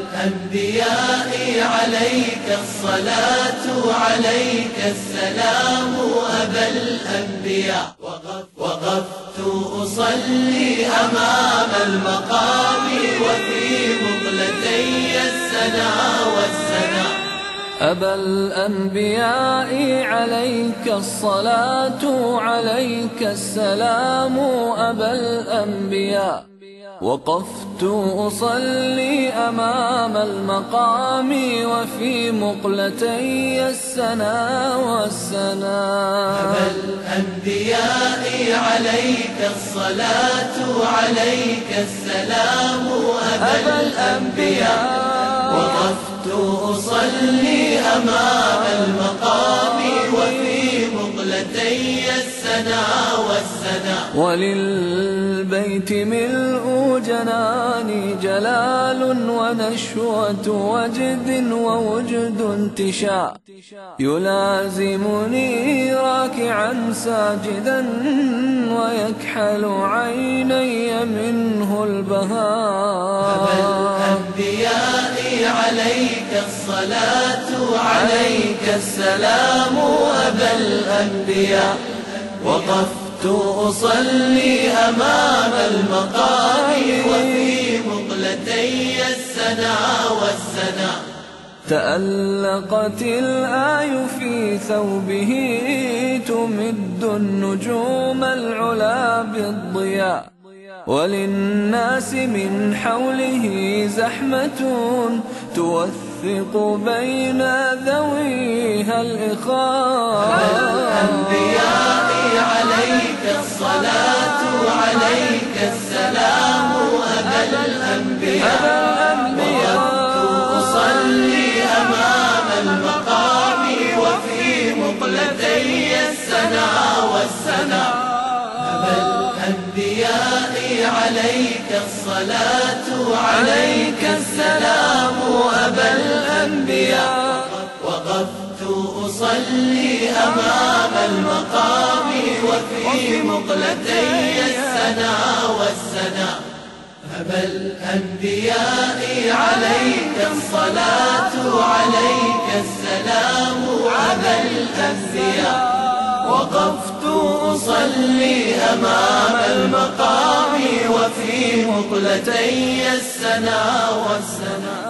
الأنبياء عليك الصلاة عليك السلام أبا الأنبياء. وقفت أصلي أمام المقام وفي مقلتي السنا والسنا. أبا الأنبياء عليك الصلاة عليك السلام أبا الأنبياء. وقفت أصلي أمام المقام وفي مقلتي السنا والسنا. أبا الأنبياء عليك الصلاة عليك السلام أبا الأنبياء. وقفت أصلي أمام المقام وفي مقلتي السنا والسنا. وللبيت ملء جناني جلال ونشوة وجد ووجد انتشاء. يلازمني راكعا ساجدا ويكحل عيني منه البهاء. أبا الأنبياء عليك الصلاة عليك السلام أبا الأنبياء. وقفت أصلي أمام المقام وفي مقلتي السنا والسنا. تألقت الآي في ثوبه تمد النجوم العلا بالضياء. وللناس من حوله زحمة توثق بين ذويها الإخاء. الأنبياء عليك الصلاة عليك السلام أبا الأنبياء. وقفت أصلي أمام المقام وفي مقلتي السنا والسنا. أبا الأنبياء عليك الصلاة عليك السلام أبا الأنبياء. وقفت أصلي أمام المقام وفي مقلتي السنا والسنا. أبا الأنبياء عليك الصلاة عليك السلام أبا الأنبياء. وقفت أصلي أمام المقام وفي مقلتي السنا والسنا.